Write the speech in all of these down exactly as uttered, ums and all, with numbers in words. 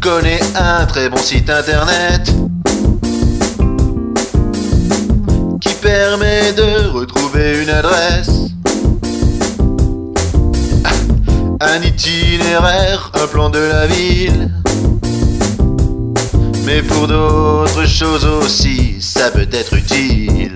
connais un très bon site internet qui permet de retrouver une adresse, un itinéraire, un plan de la ville. Mais pour d'autres choses aussi, ça peut être utile.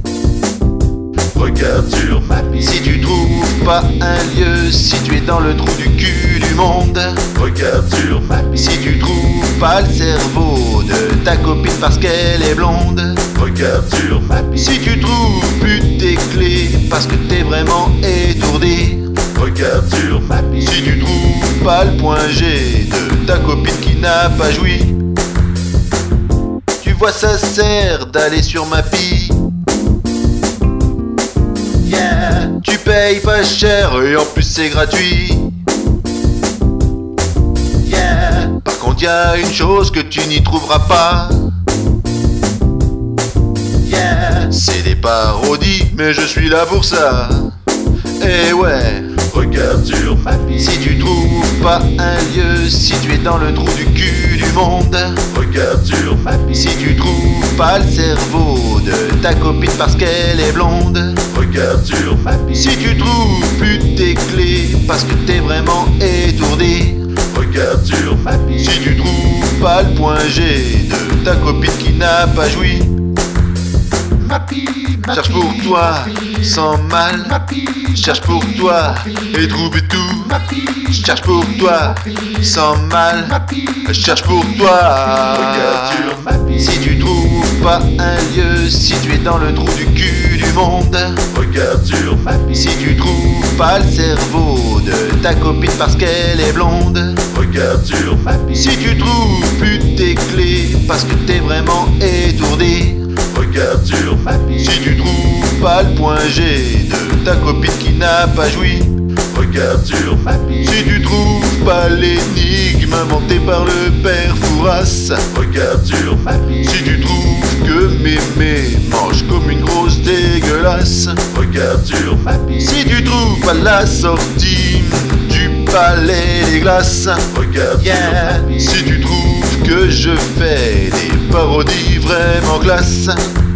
Regarde sur Mappy. Si tu trouves pas un lieu situé dans le trou du cul du monde, Regarde sur Mappy. si tu trouves pas le cerveau de ta copine parce qu'elle est blonde, Regarde sur Mappy. si tu trouves plus tes clés parce que t'es vraiment étourdi, Regarde sur Mappy. si tu trouves pas le point G de ta copine qui n'a pas joui, tu vois ça sert d'aller sur Mappy. Yeah. Tu payes pas cher et en plus c'est gratuit. Yeah. Par contre y'a une chose que tu n'y trouveras pas. Yeah. C'est des parodies, mais je suis là pour ça. Et ouais, Regarde sur Mappy. si tu trouves pas un lieu situé dans le trou du cul du monde, Regarde sur Mappy. si tu trouves pas le cerveau de ta copine parce qu'elle est blonde, Regarde sur Mappy. si tu trouves plus tes clés parce que t'es vraiment étourdi, Regarde sur Mappy. si tu trouves pas le point G de ta copine qui n'a pas joui, Mappy. Mappy. cherche pour toi sans mal, Mappy. cherche pour toi et trouve tout. Mappy. Cherche pour toi sans mal, Mappy. cherche pour toi. Regarde sur Mappy. Si tu trouves pas un lieu situé dans le trou du cul du monde, Regarde sur Mappy. si tu trouves pas le cerveau de ta copine parce qu'elle est blonde, Regarde sur Mappy. si tu trouves plus tes clés parce que t'es vraiment étourdi, Regarde sur Mappy. si tu trouves pas le point G de ta copine qui n'a pas joui, Regarde sur Mappy. si tu trouves pas l'énigme inventée par le père Fouras, Regarde sur Mappy. si tu trouves que mémé mange comme une grosse dégueulasse, Regarde sur Mappy. si tu trouves pas la sortie du palais des glaces, Regarde yeah. sur Mappy. Si tu trouves que je fais des parodies vraiment classe,